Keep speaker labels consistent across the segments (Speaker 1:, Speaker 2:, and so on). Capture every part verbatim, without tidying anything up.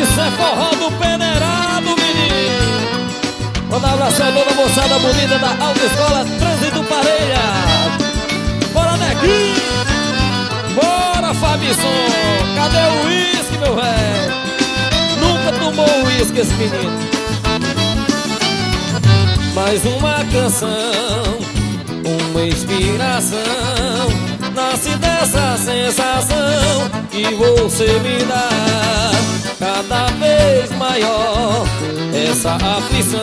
Speaker 1: Isso é forró do peneirado, menino. Manda um abraço a toda a moçada bonita da Autoescola Trânsito Parelha. Bora, Neguinho. Bora, Fabisson. Cadê o uísque, meu velho? Nunca tomou uísque esse menino. Mais uma canção, uma inspiração, nasce dessa sensação que você me dá. Cada vez maior essa aflição.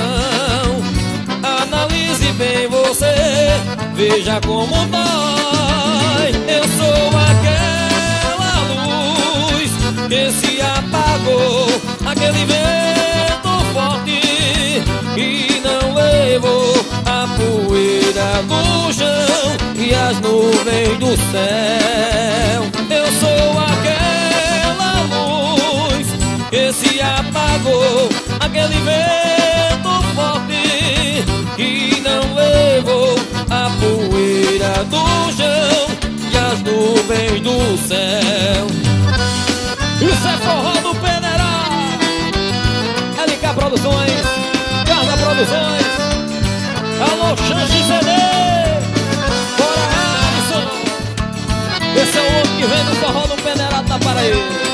Speaker 1: Analise bem você, veja como dói. Eu sou aquela luz que se apagou, aquele vento forte que não levou a poeira do chão e as nuvens do céu. Eu sou aquela luz que se apagou, aquele vento forte que não levou a poeira do chão e as nuvens do céu. Isso é forró do Peneirá. L K Produções, Carla Produções, alô Xanxi C D. Bora, Alisson. Esse é o outro que vem do forró do Peneirá da Paraíba.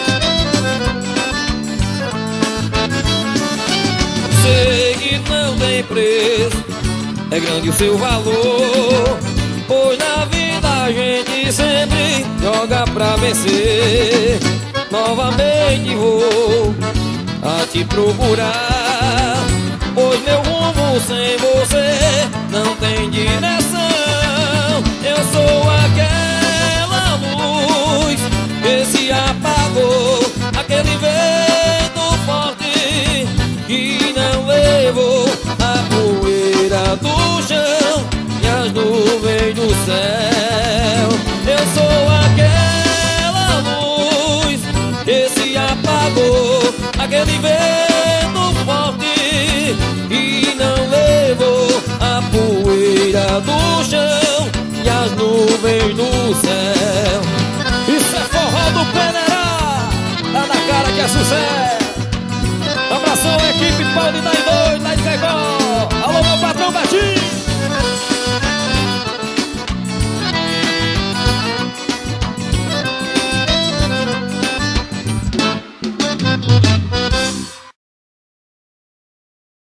Speaker 1: Sei que não tem preço, é grande o seu valor, pois na vida a gente sempre joga pra vencer. Novamente vou a te procurar, pois meu rumo sem você não tem direção. Eu sou aquela luz que se apagou, aquele vento forte que não levou a poeira do chão e as nuvens do céu. Eu sou aquela luz que se apagou, aquele vento forte que não levou a poeira do chão e as nuvens do céu. Isso é forró do Peneirá, tá na cara que é sucesso. Abração, equipe Pau de Daidoi, lá de Caicó.